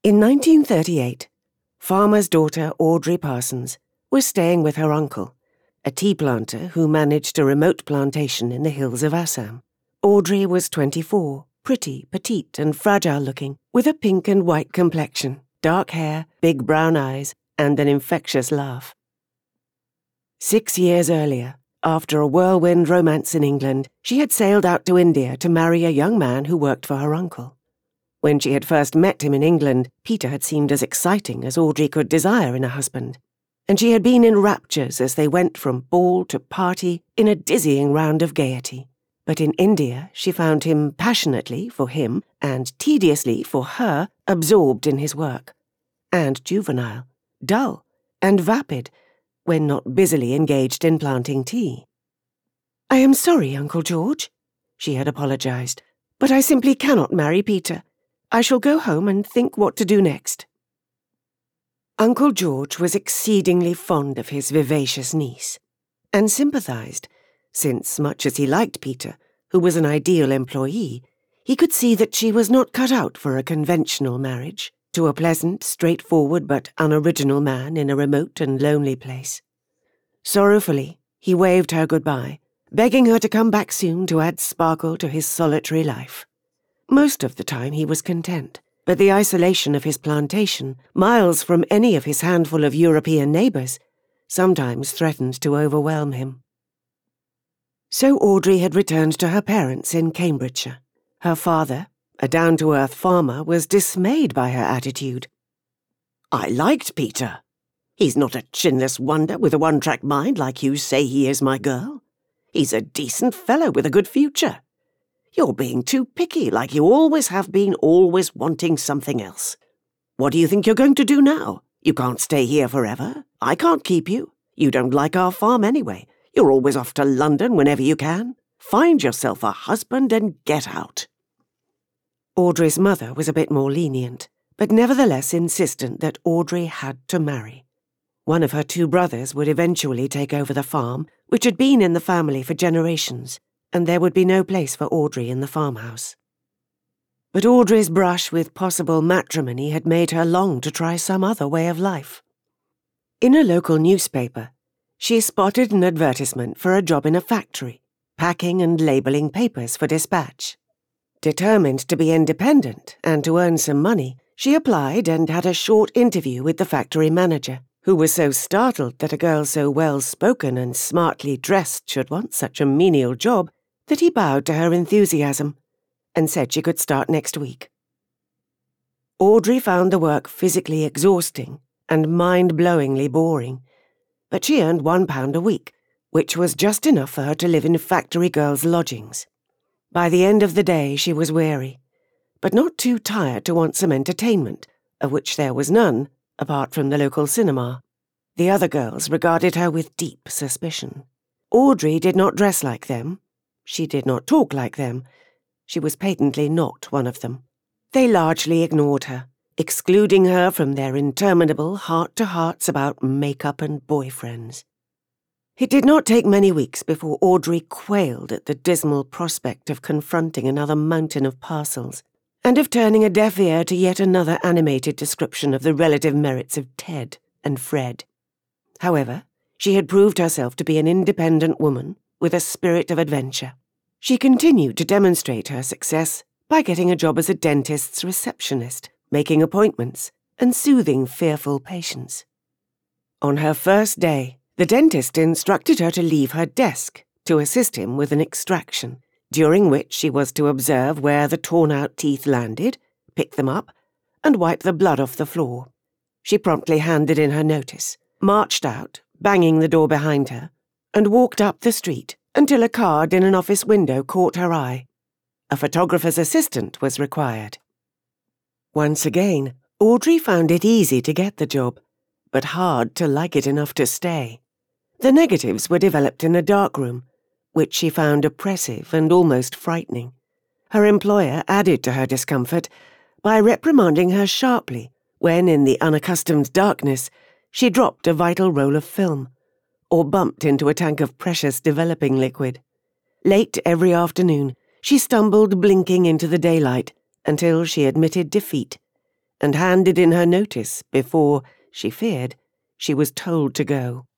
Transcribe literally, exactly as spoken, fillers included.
In nineteen thirty-eight, farmer's daughter Audrey Parsons was staying with her uncle, a tea planter who managed a remote plantation in the hills of Assam. Audrey was twenty-four, pretty, petite and fragile-looking, with a pink and white complexion, dark hair, big brown eyes, and an infectious laugh. Six years earlier, after a whirlwind romance in England, she had sailed out to India to marry a young man who worked for her uncle. When she had first met him in England, Peter had seemed as exciting as Audrey could desire in a husband, and she had been in raptures as they went from ball to party in a dizzying round of gaiety. But in India she found him passionately for him and tediously for her absorbed in his work, and juvenile, dull, and vapid, when not busily engaged in planting tea. "I am sorry, Uncle George," she had apologized, "but I simply cannot marry Peter. I shall go home and think what to do next." Uncle George was exceedingly fond of his vivacious niece, and sympathized, since, much as he liked Peter, who was an ideal employee, he could see that she was not cut out for a conventional marriage to a pleasant, straightforward but unoriginal man in a remote and lonely place. Sorrowfully, he waved her goodbye, begging her to come back soon to add sparkle to his solitary life. Most of the time he was content, but the isolation of his plantation, miles from any of his handful of European neighbours, sometimes threatened to overwhelm him. So Audrey had returned to her parents in Cambridgeshire. Her father, a down-to-earth farmer, was dismayed by her attitude. "I liked Peter. He's not a chinless wonder with a one-track mind like you say he is, my girl. He's a decent fellow with a good future. You're being too picky, like you always have been, always wanting something else. What do you think you're going to do now? You can't stay here forever. I can't keep you. You don't like our farm anyway. You're always off to London whenever you can. Find yourself a husband and get out." Audrey's mother was a bit more lenient, but nevertheless insistent that Audrey had to marry. One of her two brothers would eventually take over the farm, which had been in the family for generations, and there would be no place for Audrey in the farmhouse. But Audrey's brush with possible matrimony had made her long to try some other way of life. In a local newspaper, she spotted an advertisement for a job in a factory, packing and labelling papers for dispatch. Determined to be independent and to earn some money, she applied and had a short interview with the factory manager, who was so startled that a girl so well-spoken and smartly dressed should want such a menial job that he bowed to her enthusiasm and said she could start next week. Audrey found the work physically exhausting and mind-blowingly boring, but she earned one pound a week, which was just enough for her to live in factory girls' lodgings. By the end of the day she was weary, but not too tired to want some entertainment, of which there was none, apart from the local cinema. The other girls regarded her with deep suspicion. Audrey did not dress like them. She did not talk like them. She was patently not one of them. They largely ignored her, excluding her from their interminable heart-to-hearts about makeup and boyfriends. It did not take many weeks before Audrey quailed at the dismal prospect of confronting another mountain of parcels, and of turning a deaf ear to yet another animated description of the relative merits of Ted and Fred. However, she had proved herself to be an independent woman with a spirit of adventure. She continued to demonstrate her success by getting a job as a dentist's receptionist, making appointments, and soothing fearful patients. On her first day, the dentist instructed her to leave her desk to assist him with an extraction, during which she was to observe where the torn-out teeth landed, pick them up, and wipe the blood off the floor. She promptly handed in her notice, marched out, banging the door behind her, and walked up the street until a card in an office window caught her eye. A photographer's assistant was required. Once again, Audrey found it easy to get the job, but hard to like it enough to stay. The negatives were developed in a darkroom, which she found oppressive and almost frightening. Her employer added to her discomfort by reprimanding her sharply when, in the unaccustomed darkness, she dropped a vital roll of film, or bumped into a tank of precious developing liquid. Late every afternoon, she stumbled blinking into the daylight until she admitted defeat and handed in her notice before, she feared, she was told to go.